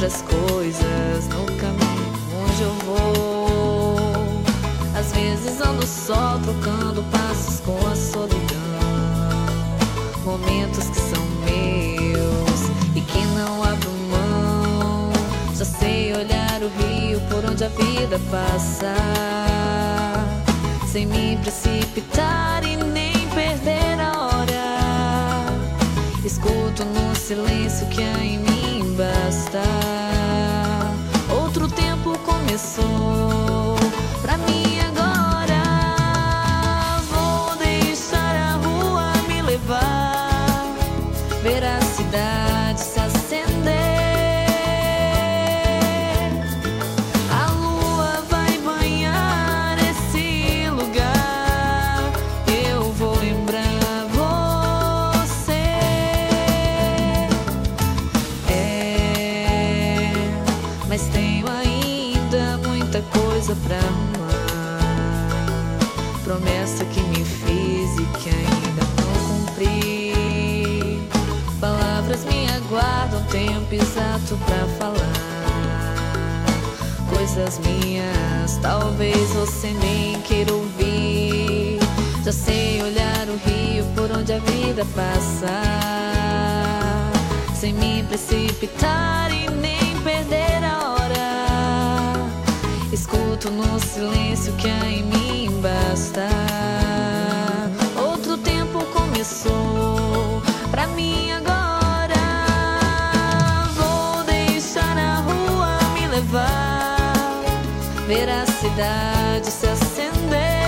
muitas coisas no caminho onde eu vou. Às vezes ando só, trocando passos com a solidão. Momentos que são meus e que não abro mão. Já sei olhar o rio por onde a vida passa, sem me precipitar e nem perder a hora. Escuto no silêncio que há em mim basta. Outro tempo começou pra mim agora. Vou deixar a rua me levar, ver a cidade se acender. A lua vai banhar esse lugar. Eu vou lembrar você. Mas tenho ainda muita coisa pra arrumar. Promessa que me fiz e que ainda não cumpri. Palavras me aguardam, tempo exato pra falar. Coisas minhas, talvez você nem queira ouvir. Já sei olhar o rio por onde a vida passa, sem me precipitar e nem perder a hora. Escuto no silêncio que há em mim basta. Outro tempo começou pra mim agora. Vou deixar a rua me levar, ver a cidade se acender.